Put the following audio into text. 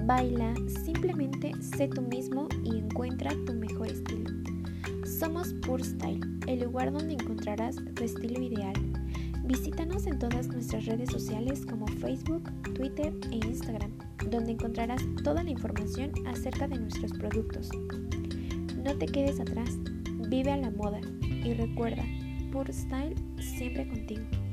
baila, simplemente sé tú mismo y encuentra tu mejor estilo. Somos Pure Style, el lugar donde encontrarás tu estilo ideal. Visítanos en todas nuestras redes sociales como Facebook, Twitter e Instagram, donde encontrarás toda la información acerca de nuestros productos. No te quedes atrás, vive a la moda y recuerda, Pure Style siempre contigo.